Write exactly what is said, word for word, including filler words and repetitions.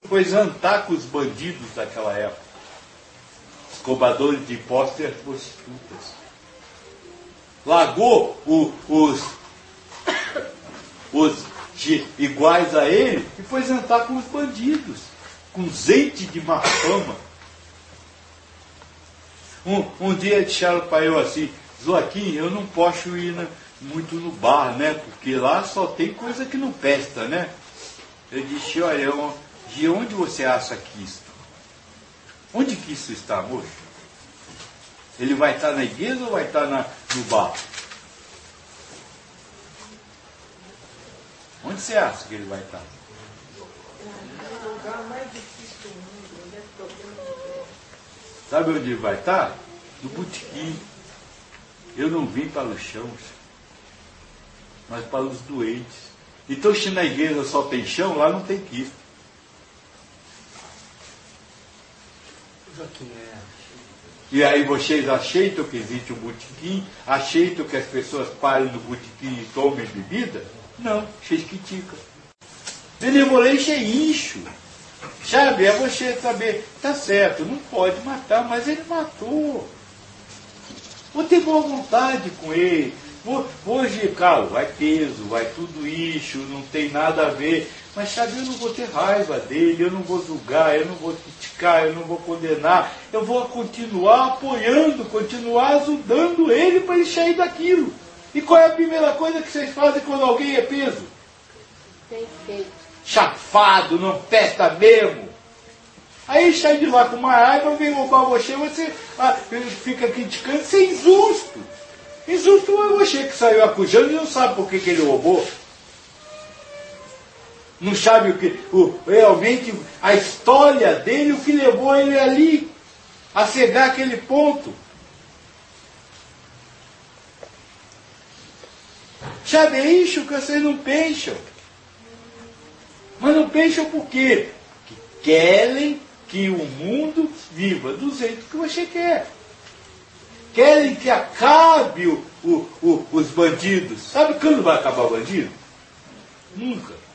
Foi jantar com os bandidos daquela época, os cobradores de impostos e as prostitutas. Largou o, os, os de, iguais a ele e foi jantar com os bandidos, com gente de má fama. Um, um dia disseram para eu assim, Joaquim, eu não posso ir na, muito no bar, né? Porque lá só tem coisa que não presta, né? Eu disse, olha, eu, de onde você acha que isso? Onde que isso está, moço? Ele vai estar na igreja ou vai estar na, no bar? Onde você acha que ele vai estar? No lugar mais difícil do mundo, onde é problema de Deus. Sabe onde ele vai estar? No botequim. Eu não vim para os chãos, mas para os doentes. Então, se na igreja só tem chão, lá não tem Cristo. Joaquim, é. E aí vocês aceitam que existe um botequim? Aceitam que as pessoas parem no botequim e tomem bebida? Não, vocês criticam. Benevolência é incho. Sabe, é você saber, tá certo, não pode matar, mas ele matou. Vou ter boa vontade com ele. Vou, hoje, claro, vai peso, vai tudo isso, não tem nada a ver. Mas sabe, eu não vou ter raiva dele, eu não vou julgar, eu não vou criticar, eu não vou condenar. Eu vou continuar apoiando, continuar ajudando ele para ele sair daquilo. E qual é a primeira coisa que vocês fazem quando alguém é peso? Tem feito. Chafado, não testa mesmo. Aí sai de lá com uma raiva, vem roubar você, você ah, fica criticando, isso é injusto. Injusto é você que saiu acusando e não sabe por que, que ele roubou. Não sabe o que, o, realmente a história dele, o que levou ele ali a chegar àquele ponto. Sabe, é isso que vocês não pensam. Mas não pensam por quê? Que querem que o mundo viva do jeito que você quer. Querem que acabe o, o, o, os bandidos. Sabe quando vai acabar o bandido? Nunca.